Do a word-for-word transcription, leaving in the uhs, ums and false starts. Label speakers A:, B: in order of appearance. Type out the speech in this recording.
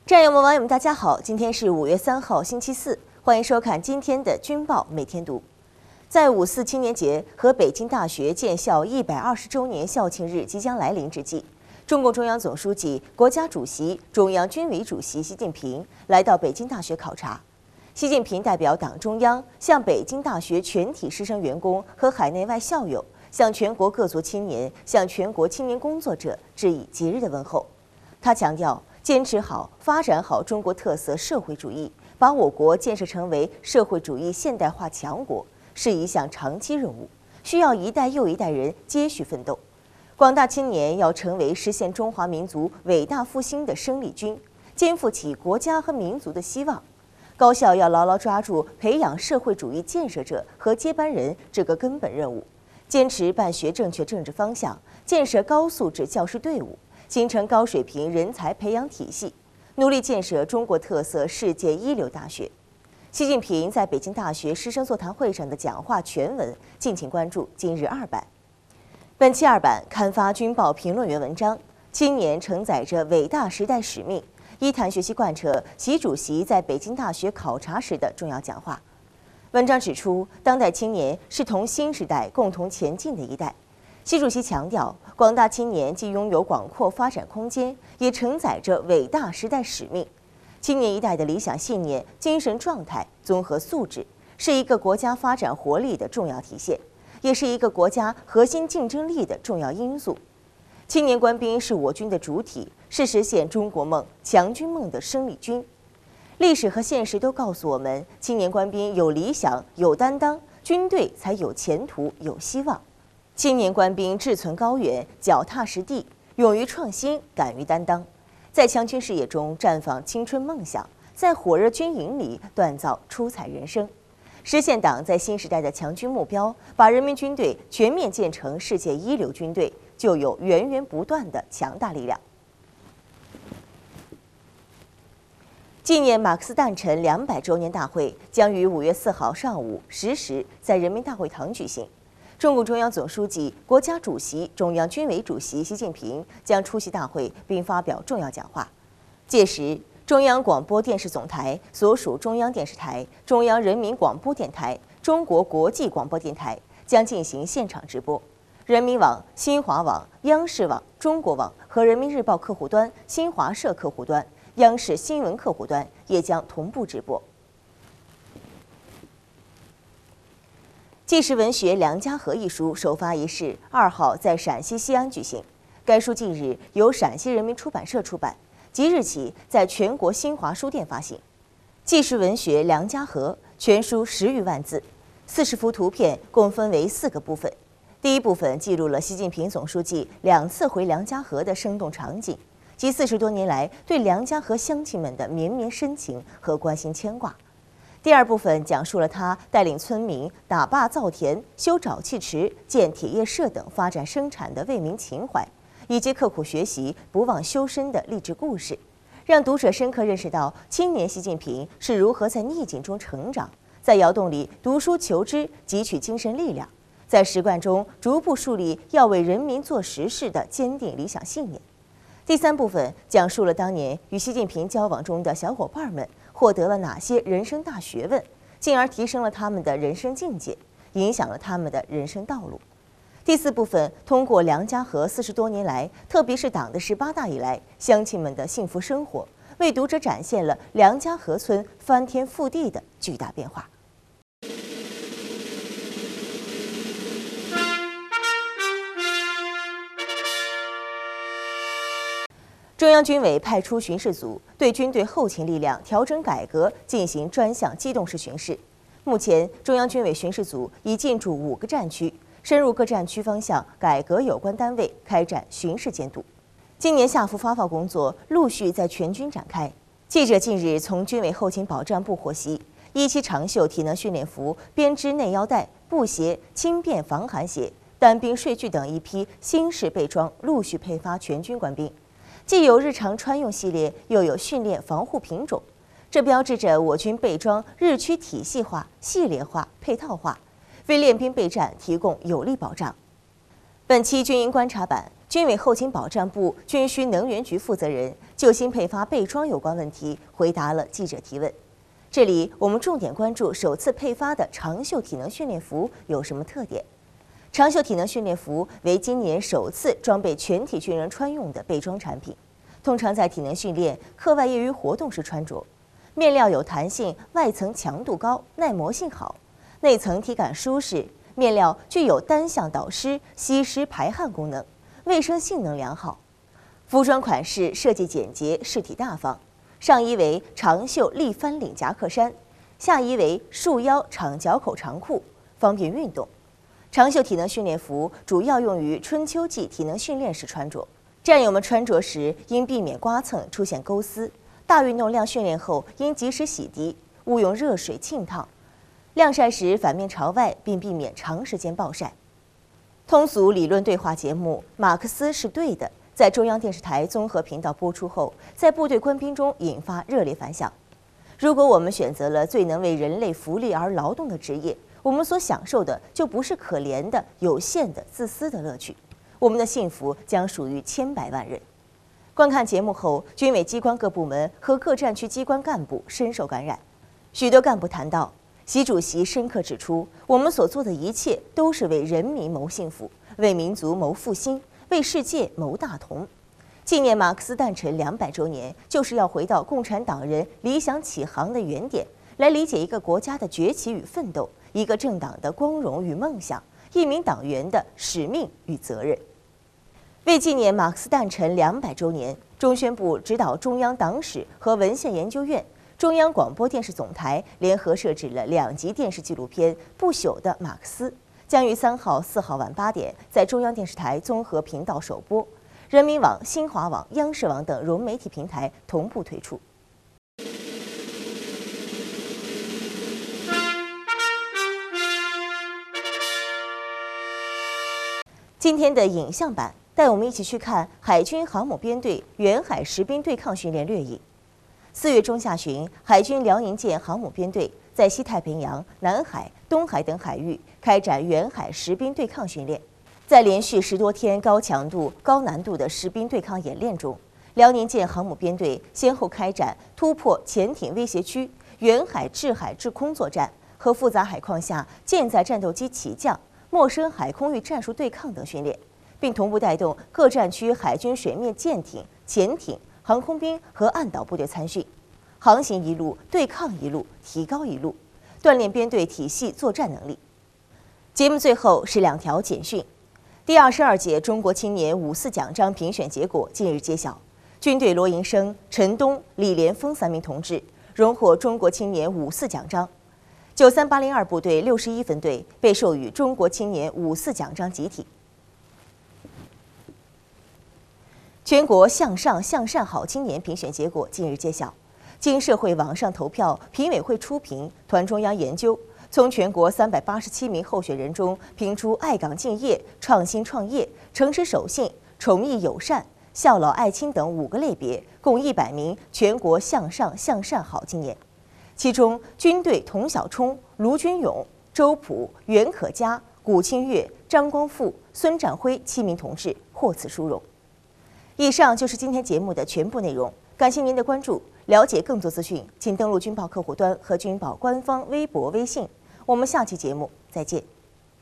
A: 战友们、网友们，大家好！今天是五月三号，星期四，欢迎收看今天的《军报每天读》。在五四青年节和北京大学建校一百二十周年校庆日即将来临之际，中共中央总书记、国家主席、中央军委主席习近平来到北京大学考察。习近平代表党中央向北京大学全体师生员工和海内外校友，向全国各族青年、向全国青年工作者致以节日的问候。他强调，坚持好、发展好中国特色社会主义，把我国建设成为社会主义现代化强国，是一项长期任务，需要一代又一代人接续奋斗。广大青年要成为实现中华民族伟大复兴的生力军，肩负起国家和民族的希望。高校要牢牢抓住培养社会主义建设者和接班人这个根本任务，坚持办学正确政治方向，建设高素质教师队伍，形成高水平人才培养体系，努力建设中国特色世界一流大学。习近平在北京大学师生座谈会上的讲话全文，敬请关注今日二版。本期二版刊发军报评论员文章：青年承载着伟大时代使命，一谈学习贯彻习主席在北京大学考察时的重要讲话。文章指出，当代青年是同新时代共同前进的一代。习主席强调，广大青年既拥有广阔发展空间，也承载着伟大时代使命。青年一代的理想信念、精神状态、综合素质，是一个国家发展活力的重要体现，也是一个国家核心竞争力的重要因素。青年官兵是我军的主体，是实现中国梦、强军梦的生力军。历史和现实都告诉我们，青年官兵有理想、有担当，军队才有前途、有希望。青年官兵志存高远，脚踏实地，勇于创新，敢于担当，在强军事业中绽放青春梦想，在火热军营里锻造出彩人生，实现党在新时代的强军目标，把人民军队全面建成世界一流军队，就有源源不断的强大力量。纪念马克思诞辰两百周年大会将于五月四号上午十时在人民大会堂举行。中共中央总书记、国家主席、中央军委主席习近平将出席大会并发表重要讲话。届时，中央广播电视总台所属中央电视台、中央人民广播电台、中国国际广播电台将进行现场直播。人民网、新华网、央视网、中国网和人民日报客户端、新华社客户端、央视新闻客户端也将同步直播。纪实文学《梁家河》一书首发仪式二号在陕西西安举行。该书近日由陕西人民出版社出版，即日起在全国新华书店发行。纪实文学《梁家河》全书十余万字，四十幅图片，共分为四个部分。第一部分记录了习近平总书记两次回梁家河的生动场景，及四十多年来对梁家河乡亲们的绵绵深情和关心牵挂。第二部分讲述了他带领村民打坝造田、修沼气池、建铁业社等发展生产的为民情怀，以及刻苦学习、不忘修身的励志故事，让读者深刻认识到青年习近平是如何在逆境中成长，在窑洞里读书求知，汲取精神力量，在实惯中逐步树立要为人民做实事的坚定理想信念。第三部分讲述了当年与习近平交往中的小伙伴们获得了哪些人生大学问，进而提升了他们的人生境界，影响了他们的人生道路。第四部分通过梁家河四十多年来，特别是党的十八大以来，乡亲们的幸福生活，为读者展现了梁家河村翻天覆地的巨大变化。中央军委派出巡视组对军队后勤力量调整改革进行专项机动式巡视。目前，中央军委巡视组已进驻五个战区，深入各战区方向改革有关单位开展巡视监督。今年夏服发放工作陆续在全军展开。记者近日从军委后勤保障部获悉，一期长袖体能训练服、编织内腰带、布鞋、轻便防寒鞋、单兵睡具等一批新式备装陆续配发全军官兵。既有日常穿用系列，又有训练防护品种，这标志着我军备装日趋体系化、系列化、配套化，为练兵备战提供有力保障。本期军营观察版军委后勤保障部军需能源局负责人就新配发备装有关问题回答了记者提问。这里我们重点关注首次配发的长袖体能训练服有什么特点。长袖体能训练服为今年首次装备全体军人穿用的备装产品，通常在体能训练、课外业余活动时穿着。面料有弹性，外层强度高，耐磨性好，内层体感舒适。面料具有单向导湿、吸湿排汗功能，卫生性能良好。服装款式设计简洁，饰体大方。上衣为长袖立翻领夹克衫，下衣为束腰敞脚口长裤，方便运动。长袖体能训练服主要用于春秋季体能训练时穿着，战友们穿着时应避免刮蹭出现钩丝。大运动量训练后应及时洗涤，勿用热水浸烫。晾晒时反面朝外，并避免长时间暴晒。通俗理论对话节目《马克思是对的》在中央电视台综合频道播出后，在部队官兵中引发热烈反响。如果我们选择了最能为人类福利而劳动的职业，我们所享受的就不是可怜的、有限的、自私的乐趣，我们的幸福将属于千百万人。观看节目后，军委机关各部门和各战区机关干部深受感染。许多干部谈到，习主席深刻指出，我们所做的一切都是为人民谋幸福，为民族谋复兴，为世界谋大同。纪念马克思诞辰两百周年，就是要回到共产党人理想起航的原点，来理解一个国家的崛起与奋斗，一个政党的光荣与梦想，一名党员的使命与责任。为纪念马克思诞辰两百周年，中宣部指导中央党史和文献研究院、中央广播电视总台联合摄制了两集电视纪录片《不朽的马克思》，将于三号、四号晚八点在中央电视台综合频道首播，人民网、新华网、央视网等融媒体平台同步推出。今天的影像版带我们一起去看海军航母编队远海实兵对抗训练掠影。四月中下旬，海军辽宁舰航母编队在西太平洋、南海、东海等海域开展远海实兵对抗训练。在连续十多天高强度、高难度的实兵对抗演练中，辽宁舰航母编队先后开展突破潜艇威胁区、远海制海制空作战和复杂海况下舰载战斗机起降、陌生海空域战术对抗等训练，并同步带动各战区海军水面舰艇、潜艇、航空兵和岸岛部队参训，航行一路，对抗一路，提高一路，锻炼编队体系作战能力。节目最后是两条简讯。第二十二届中国青年五四奖章评选结果近日揭晓，军队罗营生、陈东、李连峰三名同志荣获中国青年五四奖章。九三八零二部队六十一分队被授予中国青年五四奖章集体。全国向上向善好青年评选结果近日揭晓，经社会网上投票、评委会初评、团中央研究，从全国三百八十七名候选人中评出爱岗敬业、创新创业、诚实守信、崇义友善、孝老爱亲等五个类别，共一百名全国向上向善好青年。其中，军队童小冲、卢军勇、周普、袁可嘉、古清月、张光富、孙占辉七名同志获此殊荣。以上就是今天节目的全部内容，感谢您的关注。了解更多资讯，请登录军报客户端和军报官方微博、微信。我们下期节目再见。